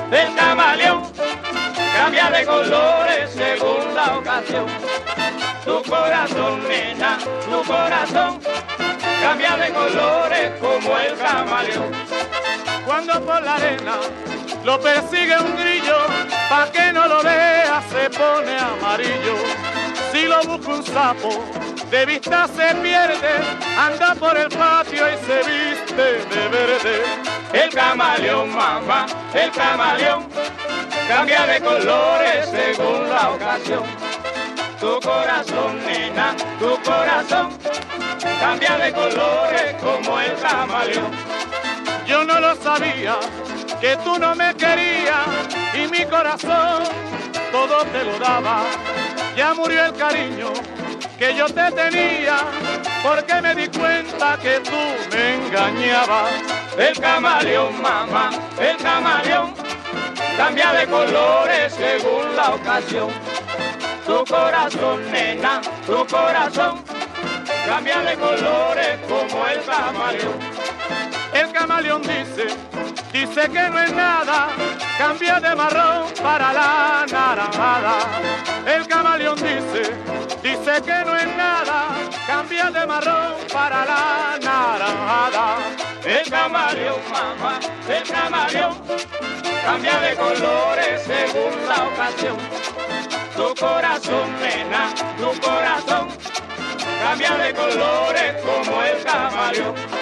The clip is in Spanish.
El camaleón cambia de colores según la ocasión. Tu corazón, nena, tu corazón cambia de colores como el camaleón. Cuando por la arena lo persigue un grillo, pa' que no lo vea se pone amarillo. Si lo busca un sapo, de vista se pierde, anda por el patio y se viste de verde. El camaleón, mamá, el camaleón cambia de colores según la ocasión. Tu corazón, nena, tu corazón cambia de colores como el camaleón. Yo no lo sabía, que tú no me querías y mi corazón todo te lo daba. Ya murió el cariño que yo te tenía, porque me di cuenta que tú me engañabas. El camaleón, mamá, el camaleón cambia de colores según la ocasión. Tu corazón, nena, tu corazón cambia de colores como el camaleón. El camaleón dice que no es nada, cambia de marrón para la naranjada. El camaleón dice que no es nada, cambia de marrón para la naranjada. El camaleón, mamá, el camaleón cambia de colores según la ocasión. Tu corazón, nena, tu corazón cambia de colores como el camaleón.